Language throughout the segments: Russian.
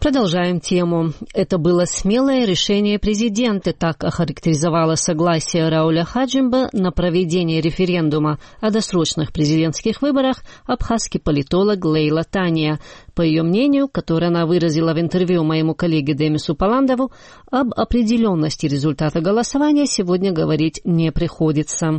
Продолжаем тему. Это было смелое решение президента, так охарактеризовала согласие Рауля Хаджимба на проведение референдума о досрочных президентских выборах абхазский политолог Лейла Тания. По ее мнению, которое она выразила в интервью моему коллеге Демису Паландову, об определенности результата голосования сегодня говорить не приходится.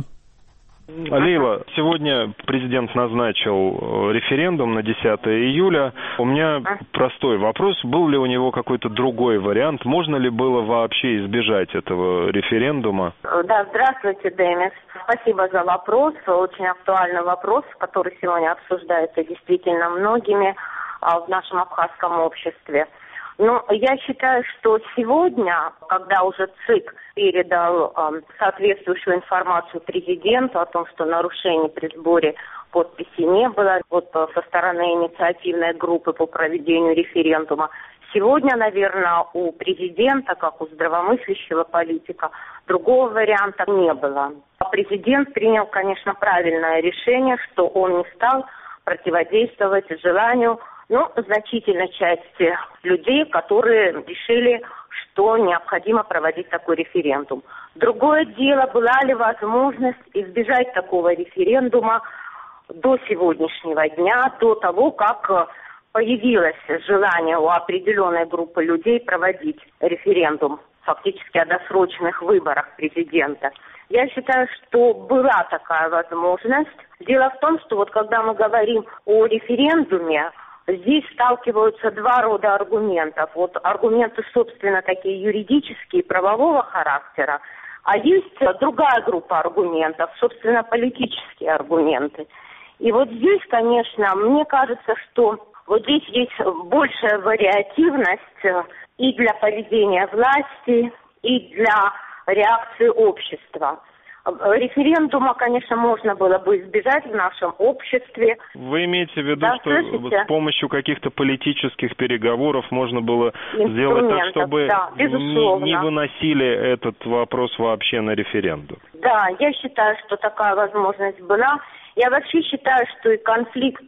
Лейла, сегодня президент назначил референдум на 10 июля. У меня простой вопрос. Был ли у него какой-то другой вариант? Можно ли было вообще избежать этого референдума? Да, здравствуйте, Демис. Спасибо за вопрос. Очень актуальный вопрос, который сегодня обсуждается действительно многими в нашем абхазском обществе. Но я считаю, что сегодня, когда уже ЦИК передал соответствующую информацию президенту о том, что нарушений при сборе подписей не было со стороны инициативной группы по проведению референдума, сегодня, наверное, у президента, как у здравомыслящего политика, другого варианта не было. Президент принял, конечно, правильное решение, что он не стал противодействовать желанию значительной части людей, которые решили, что необходимо проводить такой референдум. Другое дело, была ли возможность избежать такого референдума до сегодняшнего дня, до того, как появилось желание у определенной группы людей проводить референдум, фактически о досрочных выборах президента. Я считаю, что была такая возможность. Дело в том, что когда мы говорим о референдуме, здесь сталкиваются два рода аргументов. Аргументы, собственно, такие юридические, правового характера, а есть другая группа аргументов, собственно, политические аргументы. И здесь, конечно, мне кажется, что здесь есть большая вариативность и для поведения власти, и для реакции общества. Референдума, конечно, можно было бы избежать в нашем обществе. Вы имеете в виду, что с помощью каких-то политических переговоров можно было сделать так, чтобы не выносили этот вопрос вообще на референдум? Да, я считаю, что такая возможность была. Я вообще считаю, что и конфликт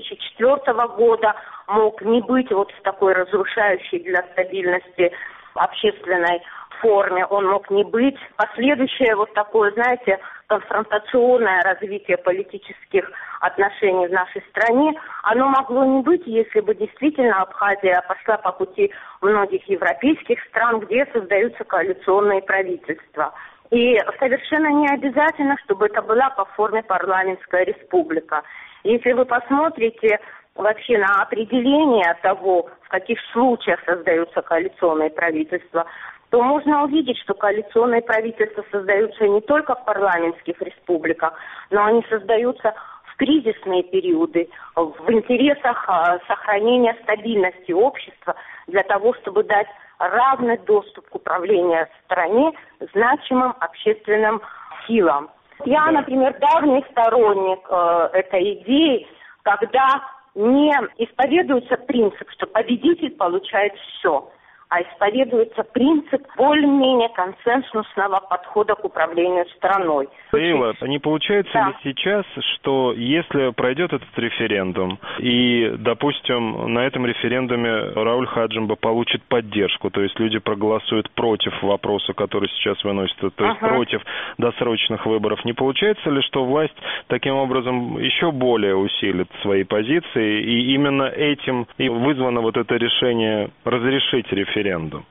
2004 года мог не быть в такой разрушающей для стабильности общественной форме, он мог не быть. Последующее такое, конфронтационное развитие политических отношений в нашей стране, оно могло не быть, если бы действительно Абхазия пошла по пути многих европейских стран, где создаются коалиционные правительства. И совершенно не обязательно, чтобы это была по форме парламентская республика. Если вы посмотрите вообще на определение того, в каких случаях создаются коалиционные правительства, то можно увидеть, что коалиционные правительства создаются не только в парламентских республиках, но они создаются в кризисные периоды, в интересах сохранения стабильности общества, для того, чтобы дать равный доступ к управлению стране значимым общественным силам. Я, например, давний сторонник этой идеи, когда не исповедуется принцип, что победитель получает все, а исповедуется принцип более-менее консенсусного подхода к управлению страной. Лейла, не получается ли сейчас, что если пройдет этот референдум, и, допустим, на этом референдуме Рауль Хаджимба получит поддержку, то есть люди проголосуют против вопроса, который сейчас выносится, то есть против досрочных выборов, не получается ли, что власть таким образом еще более усилит свои позиции, и именно этим и вызвано это решение разрешить референдум?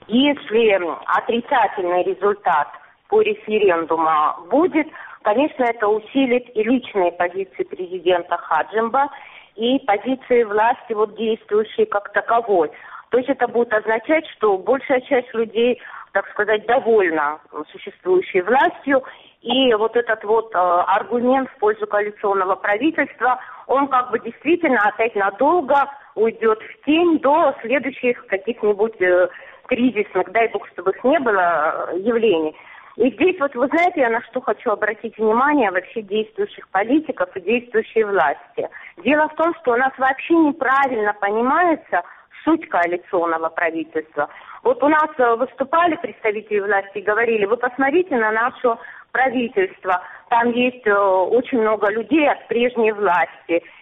Если отрицательный результат по референдуму будет, конечно, это усилит и личные позиции президента Хаджимба, и позиции власти действующей как таковой. То есть это будет означать, что большая часть людей, так сказать, довольна существующей властью, и этот аргумент в пользу коалиционного правительства, он действительно опять надолго уйдет в тень до следующих каких-нибудь кризисных, дай бог, чтобы их не было, явлений. И здесь вы знаете, я на что хочу обратить внимание вообще действующих политиков и действующей власти. Дело в том, что у нас вообще неправильно понимается суть коалиционного правительства. У нас выступали представители власти и говорили: вы посмотрите на наше правительство, там есть очень много людей от прежней власти.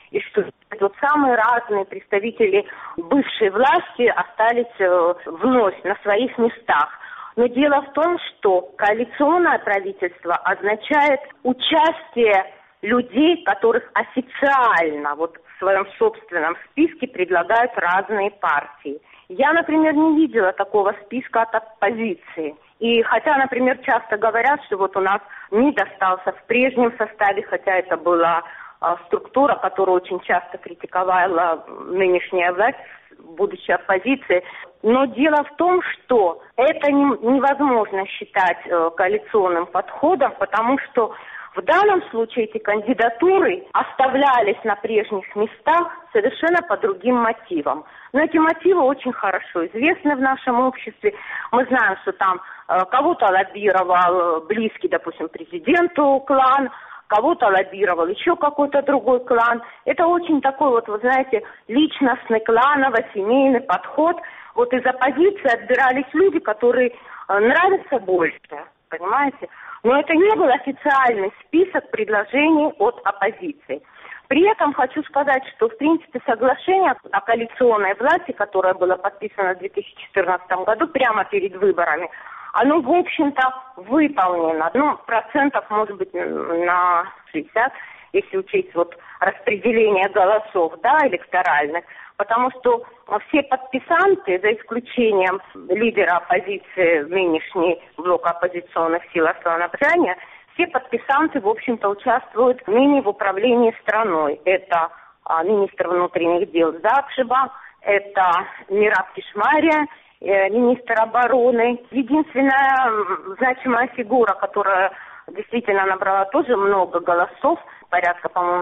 и что вот самые разные представители бывшей власти остались вновь на своих местах. Но дело в том, что коалиционное правительство означает участие людей, которых официально вот в своем собственном списке предлагают разные партии. Я, например, не видела такого списка от оппозиции. И хотя, например, часто говорят, что вот у нас МИД остался в прежнем составе, хотя это была структура, которую очень часто критиковала нынешняя власть, будучи оппозицией. Но дело в том, что это невозможно считать коалиционным подходом, потому что в данном случае эти кандидатуры оставлялись на прежних местах совершенно по другим мотивам. Но эти мотивы очень хорошо известны в нашем обществе. Мы знаем, что там кого-то лоббировал близкий, допустим, президенту клан, кого-то лоббировал еще какой-то другой клан. Это очень такой вот, вы знаете, личностный, кланово-семейный подход. Вот из оппозиции отбирались люди, которые нравятся больше, понимаете? Но это не был официальный список предложений от оппозиции. При этом хочу сказать, что, в принципе, соглашение о коалиционной власти, которое было подписано в 2014 году, прямо перед выборами, оно, в общем-то, выполнено. Ну, процентов, может быть, на 60, если учесть вот распределение голосов, да, электоральных. Потому что все подписанты, за исключением лидера оппозиции, нынешний блок оппозиционных сил Аслана Бжания, все подписанты, в общем-то, участвуют ныне в управлении страной. Это министр внутренних дел Закшеба, это Мираб Кишмария, министр обороны. Единственная значимая фигура, которая действительно набрала тоже много голосов, порядка, по-моему,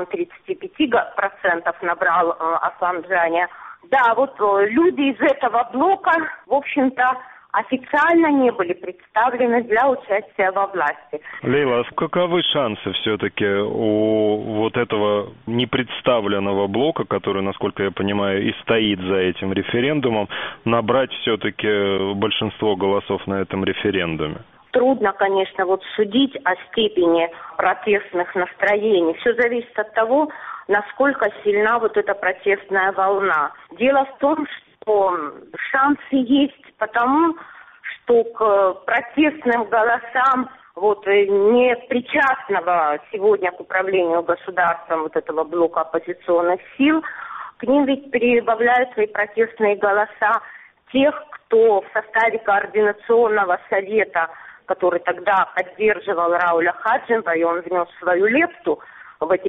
35% набрал Аслан Бжания. Да, вот люди из этого блока, в общем-то, официально не были представлены для участия во власти. Лейла, а каковы шансы все-таки у вот этого непредставленного блока, который, насколько я понимаю, и стоит за этим референдумом, набрать все-таки большинство голосов на этом референдуме? Трудно, конечно, вот судить о степени протестных настроений. Все зависит от того, насколько сильна вот эта протестная волна. Дело в том, что шансы есть потому, что к протестным голосам вот не причастного сегодня к управлению государством вот этого блока оппозиционных сил, к ним ведь прибавляются и протестные голоса тех, кто в составе координационного совета, который тогда поддерживал Рауля Хаджимба, и он внес свою лепту в эти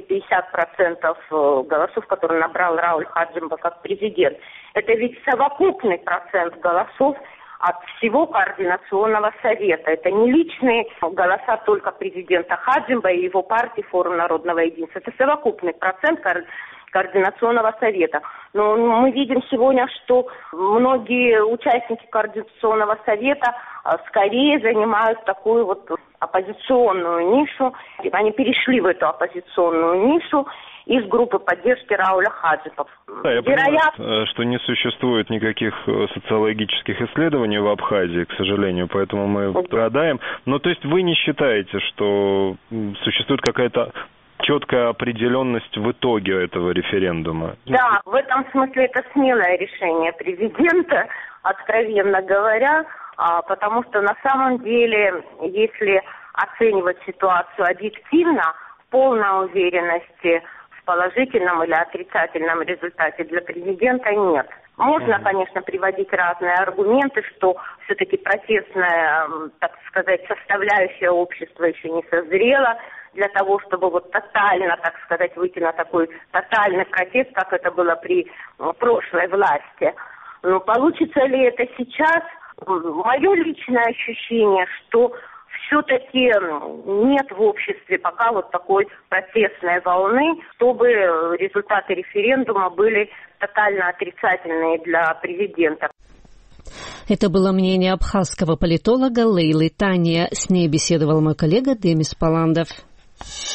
50% голосов, которые набрал Рауль Хаджимба как президент. Это ведь совокупный процент голосов от всего координационного совета. Это не личные голоса только президента Хаджимба и его партии Форум народного единства. Это совокупный процент координационного совета. Но мы видим сегодня, что многие участники координационного совета скорее занимают такую вот оппозиционную нишу. Они перешли в эту оппозиционную нишу из группы поддержки Рауля Хаджимба. Да, я понимаю, что не существует никаких социологических исследований в Абхазии, к сожалению, поэтому мы гадаем. Но то есть вы не считаете, что существует какая-то четкая определенность в итоге этого референдума? Да, в этом смысле это смелое решение президента, откровенно говоря, потому что на самом деле, если оценивать ситуацию объективно, полной уверенности в положительном или отрицательном результате для президента нет. Можно, конечно, приводить разные аргументы, что все-таки протестная, так сказать, составляющая общества еще не созрела для того, чтобы вот тотально, так сказать, выйти на такой тотальный протест, как это было при прошлой власти. Но получится ли это сейчас? Мое личное ощущение, что все-таки нет в обществе пока вот такой протестной волны, чтобы результаты референдума были тотально отрицательные для президента. Это было мнение абхазского политолога Лейлы Тания. С ней беседовал мой коллега Демис Паландов.